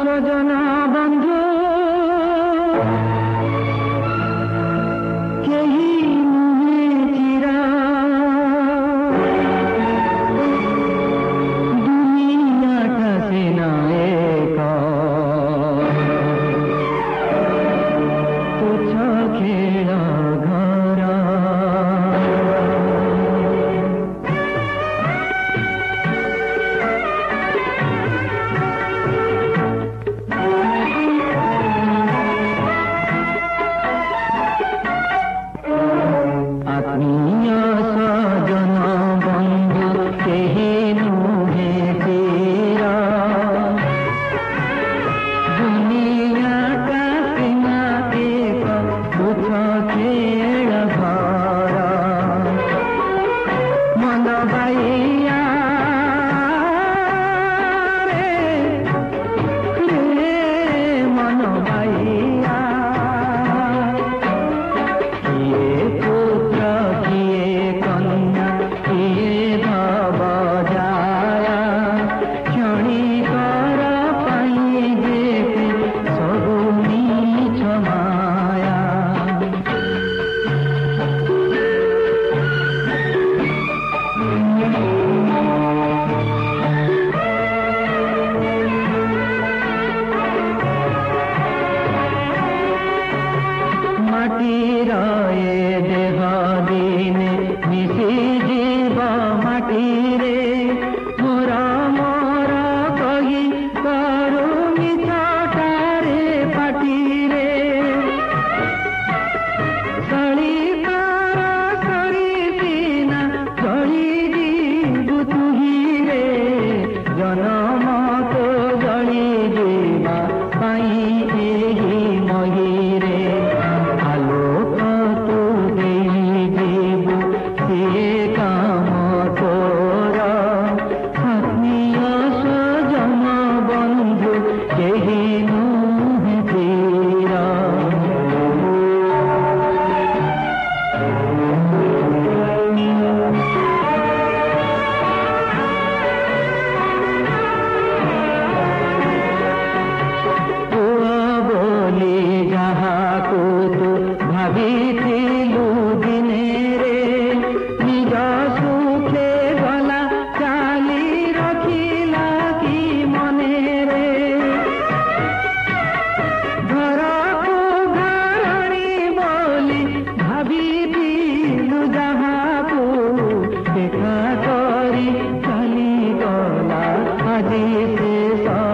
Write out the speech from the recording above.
सजना बंधु केही नुहे चिरा दुनिया ठसेना एक तुच्छ खेल घर आत्मीय सजन बंधु केही नुहे चिरा दुनिया का सीमा एक तुच्छ खेल घर मन बाइया रे मन बाइया किए पुत्र किए कन्या किए भव जाया क्षणिकर पाई जेते सबु मीछ माया माटीर ए देह दिने मिशि जीव माटीरे मोर मोर कही करू मिछटारे पाटीरे सळी पार सरी सीना जळी जीवु तुहिरे जनम तो जळी जीवा पाई एही महीरे आलोक तू देई जीवु से काम तोर आत्मीय सजन बंधु केही नुहे चिरा पुआ बोली जाहाकू तू भाविथिलु दिने रे निज सुखे गला चाली रखिला कि मने रे घरकू घरणी बोली भाविथिलु जाहाकू देखा करी चली गला आजी से